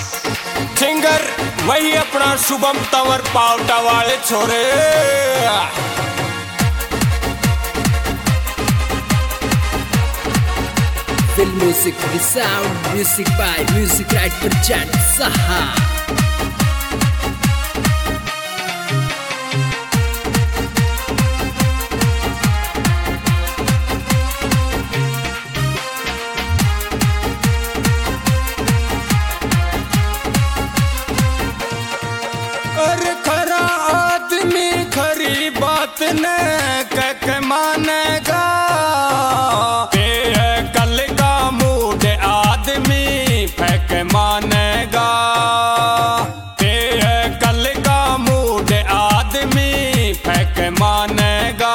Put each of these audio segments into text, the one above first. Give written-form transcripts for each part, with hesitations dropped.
Singer वही अपना शुभम तंवर पावटा वाले छोरे। Film music, the sound, music by music writer Jan Saha. खरा आदमी खरी बात न कह मानेगा, कल का मूड आदमी फेंक मानेगा, कल का मूड आदमी फेंक मानेगा।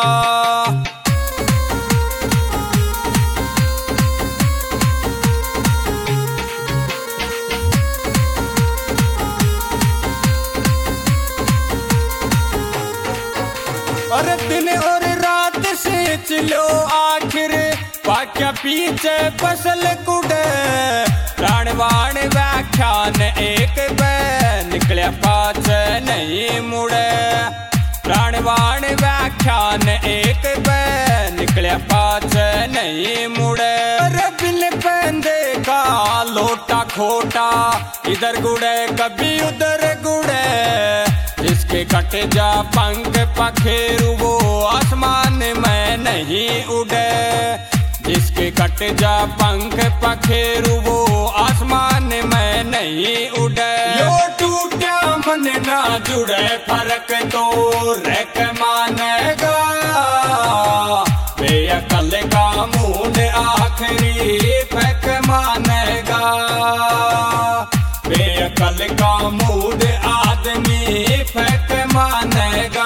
अरे दिन और रात से चलो आखिर वाक्या पीछे फसल कुड़े, प्राणवाण व्याख्यान एक पे निकलिया पाछ नहीं मुड़े, प्राणवाण व्याख्यान एक पे निकलिया पाछ नहीं मुड़े। अरे बिन पेंदे का लोटा खोटा, इधर गुड़े कभी उधर गुड़े, जिसके कट जा पंख पखेरु वो आसमान में नहीं उड़े, जिसके कट जा पंख पखेरु वो आसमान में नहीं उड़े। यो टूटा मन ना जुड़े फर्क तो रख मानेगा, बेअकल का मूड आखिरी फेंक मानेगा, बेअकल का मूड आदमी फेंक मानेगा।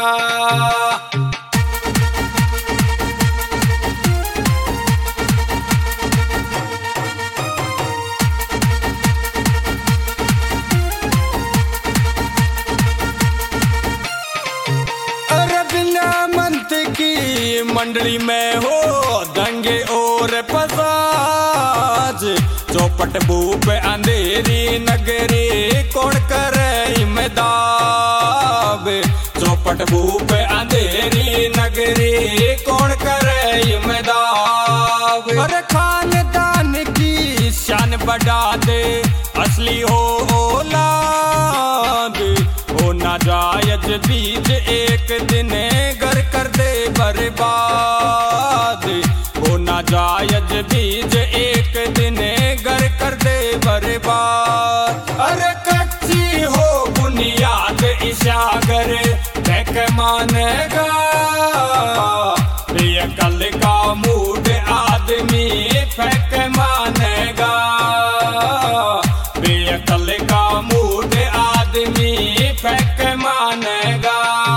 अरे बिना मंत की मंडली में हो दंगे और फसाद, चौपट भूप अंधेरी नगरी कौन करे इमदाद, चौपट भूप अंधेरी नगरी कौन करे इमदाद। अरे खानदान की शान बढ़ा दे असली हो औलाद, हो नाजायज बीज एक दिन घर कर दे बर्बाद, हो नाजायज बीज एक दिन घर कर दे बर्बाद। अरे कच्ची हो बुनियाद इशागर फेंक मानेगा, बेअकल का मूड आदमी फेंक मानेगा, बेअकल का मूड आदमी फेंक मानेगा।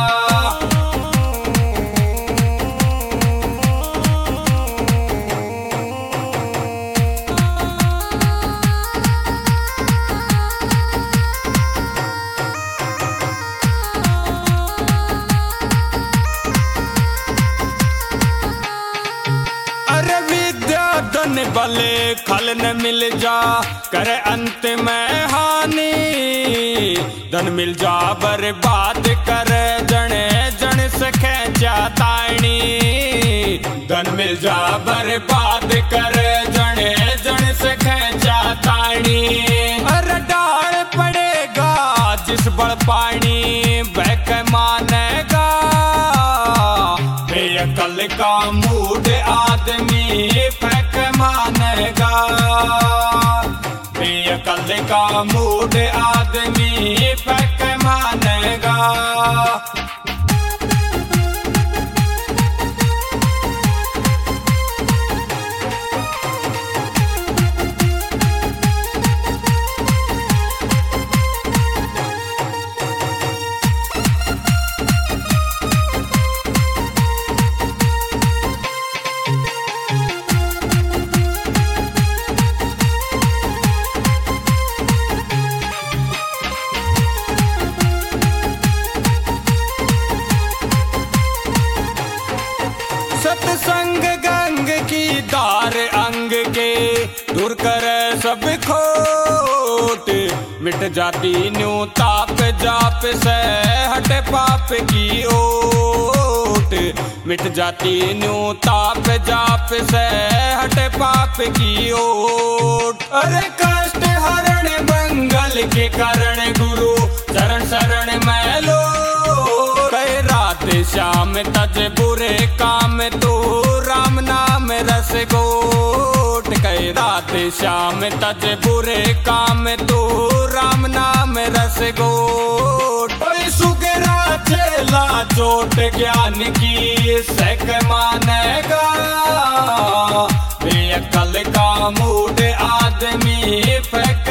अरे विद्या धन भले खल न मिल जा करे अंत में हानि, धन मिल जा बर्बाद करे जने जन से खेचा ताणी, धन मिल जा बर्बाद करे जने जन से खेचा ताणी। अरे डाल पड़ेगा जिस बड़ पानी बहक मानेगा, बेअकल का मूड आदमी फेंक मानेगा, बेअकल का मूड आदमी फेंक मानेगा। दूर करे सब खोट, मिट जाती न्यू ताप जाप से हटे पाप की ओट। मिट जाती न्यू ताप जाप से हटे पाप की ओट। अरे कष्ट हरण मंगल के कारण गुरु चरण शरण में लो। कई रात शाम तज बुरे काम तू राम नाम रस गोट। कई रात शाम तज बुरे काम तू राम नाम रस गोट। सुगरा चेला चोट ज्ञान की सक मानेगा। बेअकल का मूड आदमी फेंक